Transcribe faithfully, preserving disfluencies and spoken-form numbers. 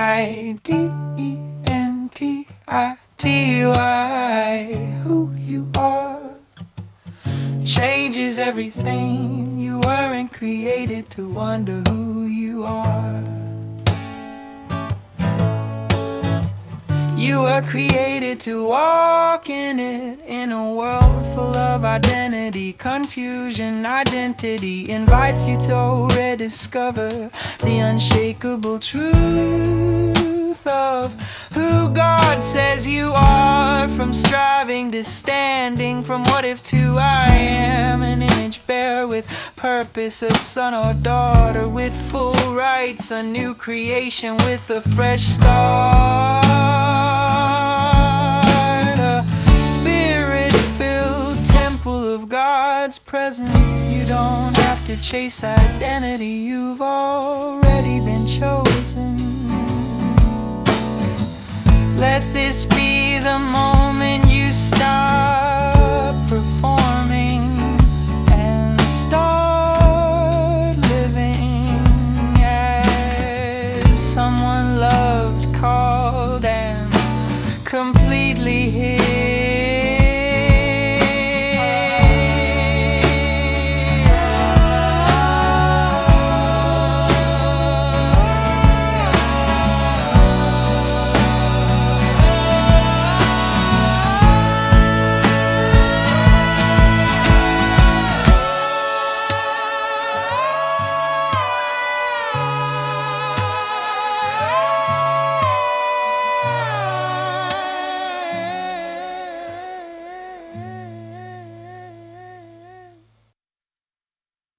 I D E N T I T Y. Who you are changes everything. You weren't created to wonder who you are. You were created to walk in it, in a world full of identity confusion. Identity invites you to rediscover the unshakable truth of who God says you are. From striving to standing, from what if to I am, an image bearer with purpose, a son or daughter with full rights, a new creation with a fresh start, a spirit-filled temple of God's presence. You don't have to chase identity, you've already been chosen.